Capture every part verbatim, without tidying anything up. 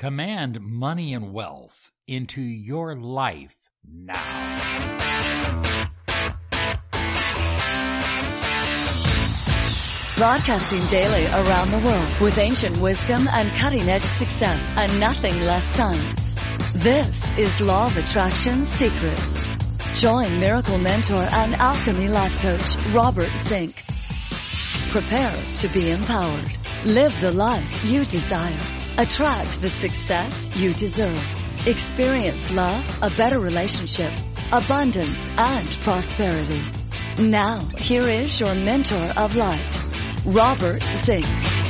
Command money and wealth into your life now. Broadcasting daily around the world with ancient wisdom and cutting-edge success and nothing less science. This is Law of Attraction Secrets. Join miracle mentor and alchemy life coach Robert Zink. Prepare to be empowered. Live the life you desire. Attract the success you deserve. Experience love, a better relationship, abundance, and prosperity. Now, here is your mentor of light, Robert Zink.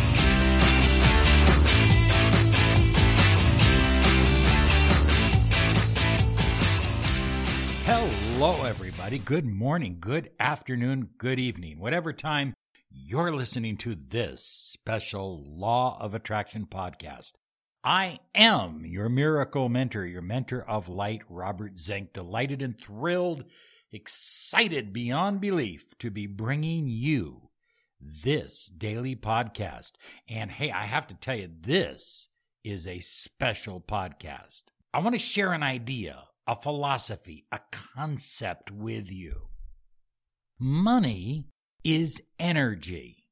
Hello, everybody. Good morning, good afternoon, good evening. Whatever time you're listening to this special Law of Attraction podcast. I am your miracle mentor, your mentor of light, Robert Zink. Delighted and thrilled, excited beyond belief to be bringing you this daily podcast. And hey, I have to tell you, this is a special podcast. I want to share an idea, a philosophy, a concept with you. Money is energy,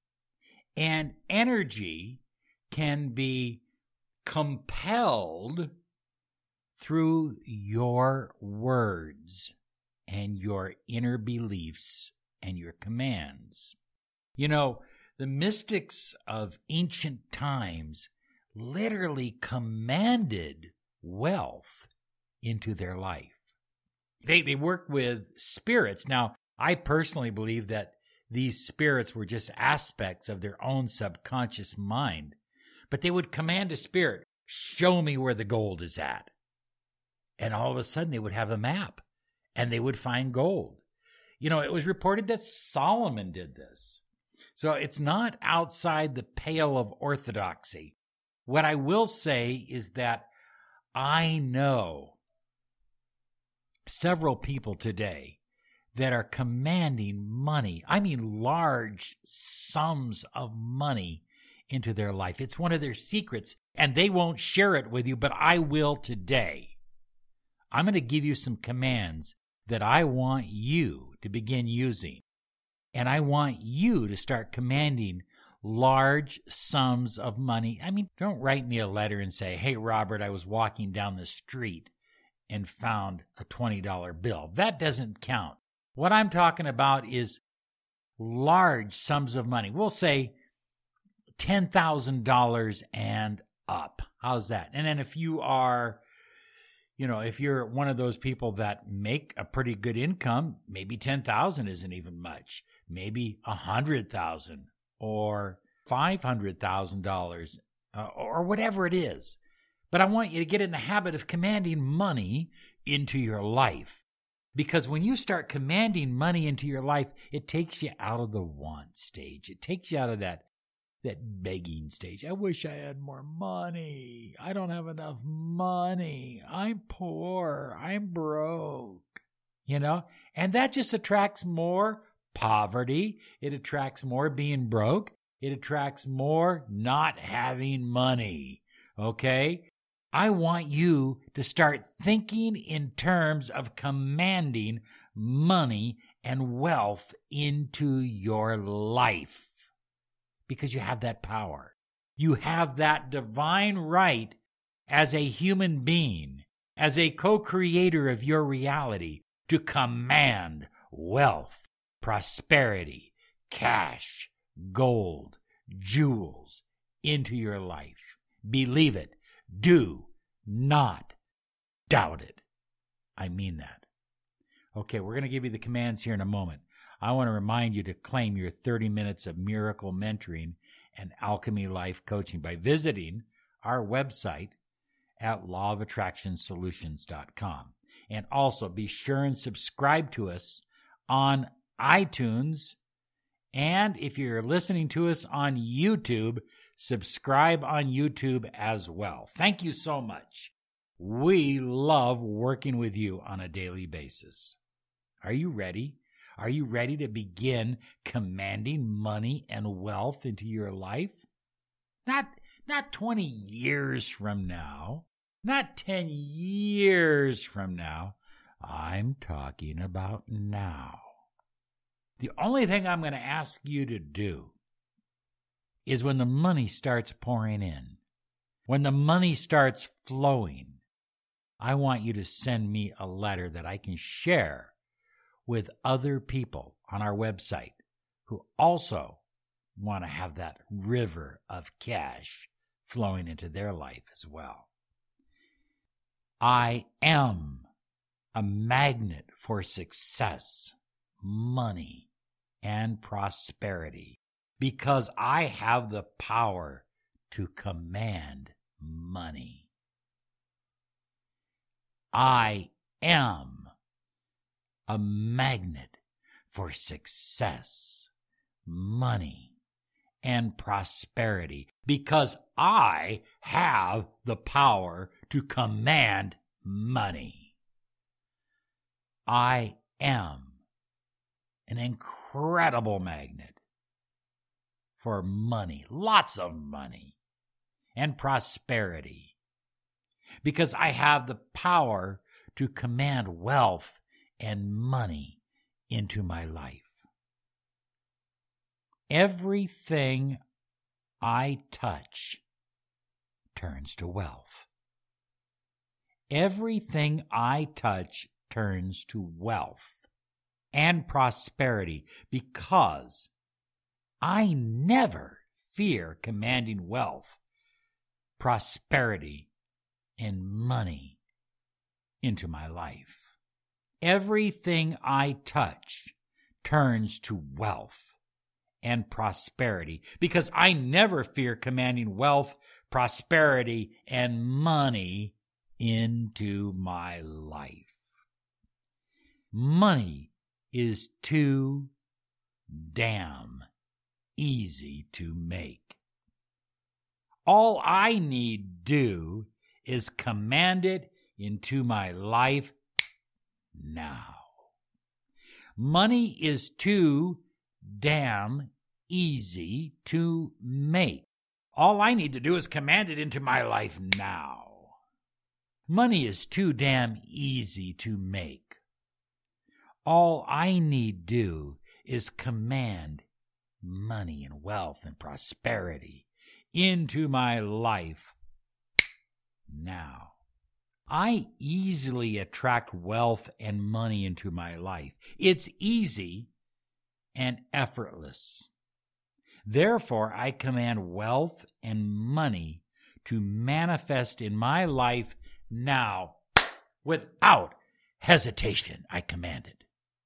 and energy can be compelled through your words and your inner beliefs and your commands. You know, the mystics of ancient times literally commanded wealth into their life. They they worked with spirits. Now, I personally believe that these spirits were just aspects of their own subconscious mind. But they would command a spirit, show me where the gold is at. And all of a sudden they would have a map and they would find gold. You know, it was reported that Solomon did this. So it's not outside the pale of orthodoxy. What I will say is that I know several people today that are commanding money, I mean large sums of money into their life. It's one of their secrets, and they won't share it with you, but I will today. I'm going to give you some commands that I want you to begin using, and I want you to start commanding large sums of money. I mean, don't write me a letter and say, hey, Robert, I was walking down the street and found a twenty dollar bill. That doesn't count. What I'm talking about is large sums of money. We'll say ten thousand dollars and up. How's that? And then if you are, you know, if you're one of those people that make a pretty good income, maybe ten thousand dollars isn't even much. Maybe one hundred thousand dollars or five hundred thousand dollars uh, or whatever it is. But I want you to get in the habit of commanding money into your life. Because when you start commanding money into your life, it takes you out of the want stage. It takes you out of that, that begging stage. I wish I had more money. I don't have enough money. I'm poor. I'm broke. You know? And that just attracts more poverty. It attracts more being broke. It attracts more not having money. Okay? I want you to start thinking in terms of commanding money and wealth into your life because you have that power. You have that divine right as a human being, as a co-creator of your reality, to command wealth, prosperity, cash, gold, jewels into your life. Believe it. Do not doubt it. I mean that. Okay, we're going to give you the commands here in a moment. I want to remind you to claim your thirty minutes of miracle mentoring and alchemy life coaching by visiting our website at law of attraction solutions dot com. And also be sure and subscribe to us on iTunes. And if you're listening to us on YouTube, subscribe on YouTube as well. Thank you so much. We love working with you on a daily basis. Are you ready? Are you ready to begin commanding money and wealth into your life? Not, Not twenty years from now, not ten years from now. I'm talking about now. The only thing I'm going to ask you to do is when the money starts pouring in, when the money starts flowing, I want you to send me a letter that I can share with other people on our website who also want to have that river of cash flowing into their life as well. I am a magnet for success, money, and prosperity because I have the power to command money. I am a magnet for success, money, and prosperity because I have the power to command money. I am an incredible magnet for money, lots of money, and prosperity because I have the power to command wealth and money into my life. Everything I touch turns to wealth. Everything I touch turns to wealth and prosperity because I never fear commanding wealth, prosperity, and money into my life. Everything I touch turns to wealth and prosperity because I never fear commanding wealth, prosperity, and money into my life. Money is too damn easy to make. All I need do is command it into my life now. Money is too damn easy to make. All I need to do is command it into my life now. Money is too damn easy to make. All I need do is command money and wealth and prosperity into my life now. I easily attract wealth and money into my life. It's easy and effortless. Therefore, I command wealth and money to manifest in my life now. Without hesitation, I command it.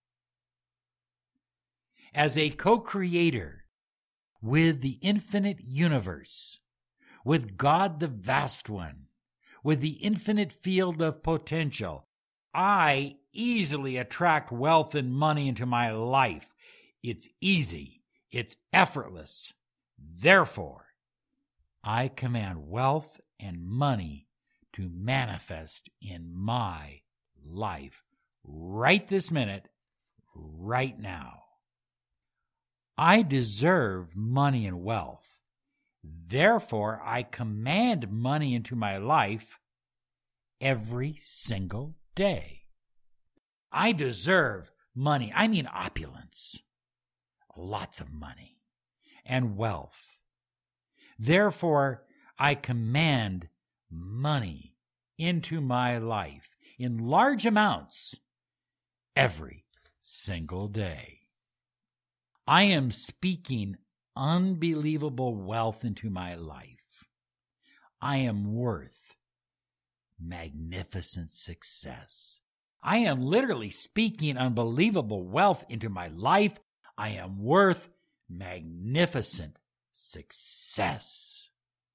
As a co-creator with the infinite universe, with God the vast one, with the infinite field of potential, I easily attract wealth and money into my life. It's easy. It's effortless. Therefore, I command wealth and money to manifest in my life right this minute, right now. I deserve money and wealth. Therefore, I command money into my life every single day. I deserve money. I mean opulence. Lots of money and wealth. Therefore, I command money into my life in large amounts every single day. I am speaking unbelievable wealth into my life. I am worth magnificent success. I am literally speaking unbelievable wealth into my life. I am worth magnificent success.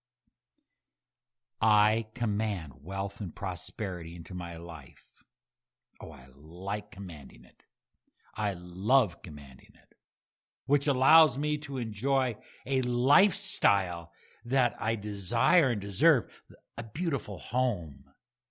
I command wealth and prosperity into my life. Oh, I like commanding it. I love commanding it, which allows me to enjoy a lifestyle that I desire and deserve. A beautiful home,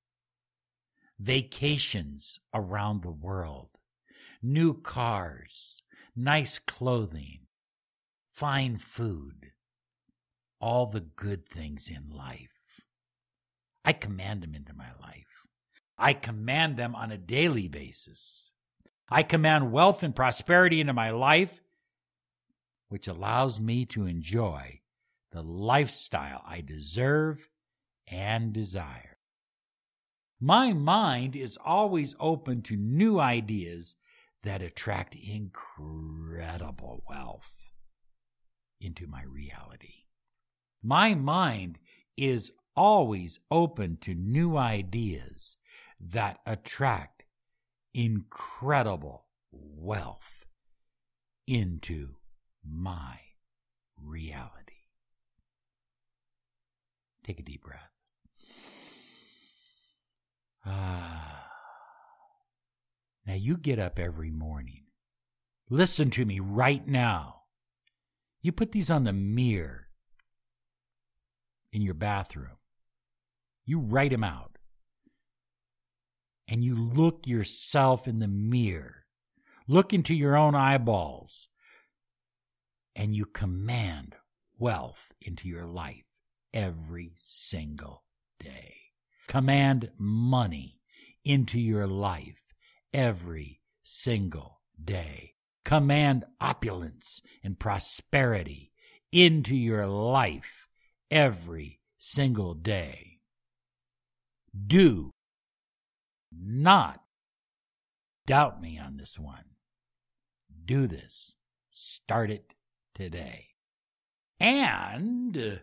vacations around the world, new cars, nice clothing, fine food, all the good things in life. I command them into my life. I command them on a daily basis. I command wealth and prosperity into my life, which allows me to enjoy the lifestyle I deserve and desire. My mind is always open to new ideas that attract incredible wealth into my reality. My mind is always open to new ideas that attract incredible wealth into my reality. Take a deep breath. Ah. Now you get up every morning. Listen to me right now. You put these on the mirror in your bathroom. You write them out. And you look yourself in the mirror. Look into your own eyeballs. And you command wealth into your life every single day. Command money into your life every single day. Command opulence and prosperity into your life every single day. Do not doubt me on this one. Do this. Start it today. And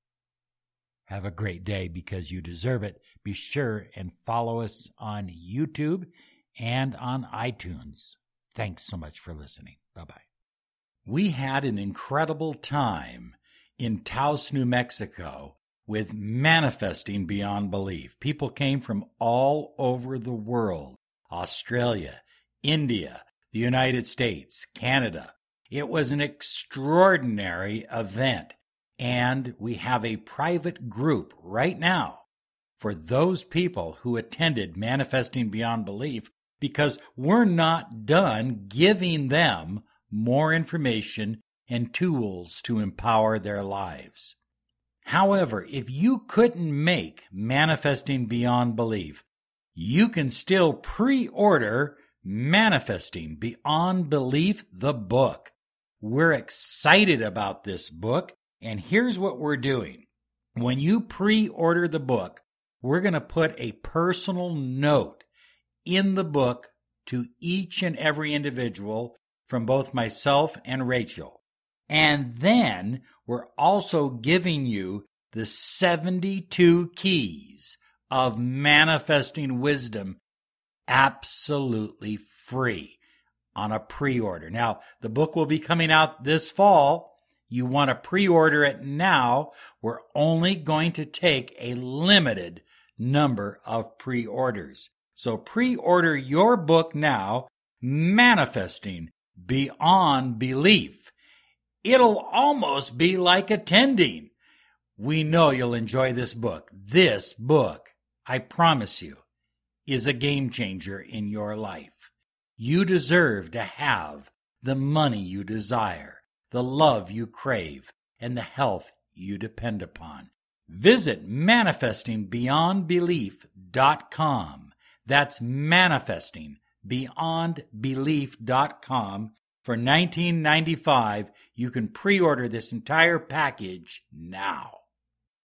have a great day because you deserve it. Be sure and follow us on YouTube and on iTunes. Thanks so much for listening. Bye-bye. We had an incredible time in Taos, New Mexico with Manifesting Beyond Belief. People came from all over the world, Australia, India, the United States, Canada. It was an extraordinary event, and we have a private group right now for those people who attended Manifesting Beyond Belief, because we're not done giving them more information and tools to empower their lives. However, if you couldn't make Manifesting Beyond Belief, you can still pre-order Manifesting Beyond Belief, the book. We're excited about this book, and here's what we're doing. When you pre-order the book, we're going to put a personal note in the book to each and every individual from both myself and Rachel. And then we're also giving you the seventy-two keys of manifesting wisdom absolutely free on a pre-order. Now, the book will be coming out this fall. You want to pre-order it now. We're only going to take a limited number of pre-orders. So pre-order your book now, Manifesting Beyond Belief. It'll almost be like attending. We know you'll enjoy this book. This book, I promise you, is a game changer in your life. You deserve to have the money you desire, the love you crave, and the health you depend upon. Visit manifesting beyond belief dot com. That's manifesting beyond belief dot com. For nineteen ninety-five dollars, you can pre-order this entire package now.